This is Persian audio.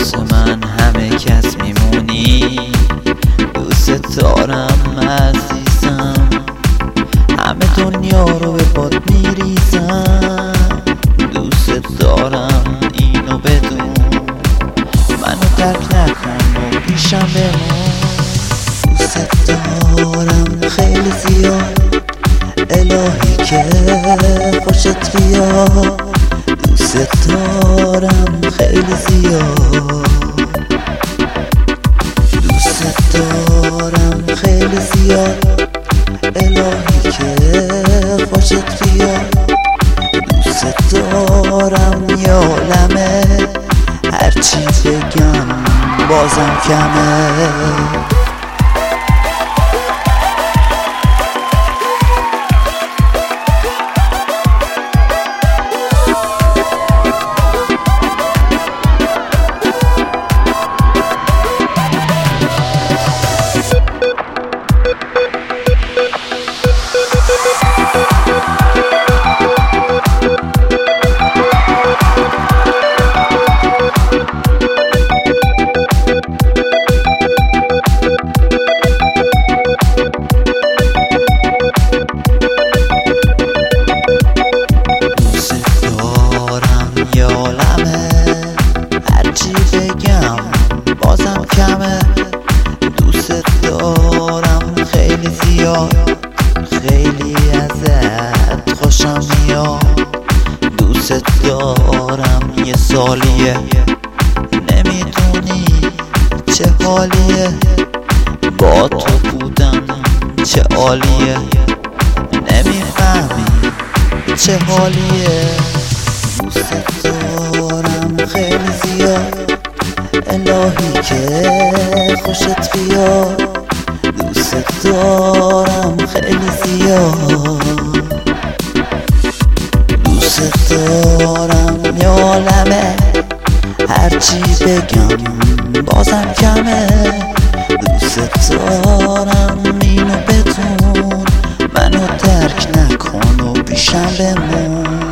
واسه من همه کس میمونی. دوست دارم عزیزم، همه دنیا رو به باد میریزم. دوست دارم اینو بدون، منو ترک نکن و پیشم بمون. دوست دارم خیلی زیاد، الهی که خوشت بیاد. دوست دارم خیلی زیاد، دوست دارم خیلی زیاد، الهی که خوشت بیاد. دوست دارم یه عالمه، هرچی بگم بازم کمه. هرچی بگم بازم کمه. دوست دارم خیلی زیاد، خیلی ازت خوشم میاد. دوست دارم یه سالیه، نمیدونی چه حالیه. با تو بودم چه عالیه، نمیفهمی چه حالیه. دوست دارم خیلی زیاد، الهی که خوشت بیاد. دوست دارم خیلی زیاد، دوست دارم یه عالمه، هرچی بگم بازم کمه. دوست دارم اینو بدون، منو ترک نکن و پیشم بمون.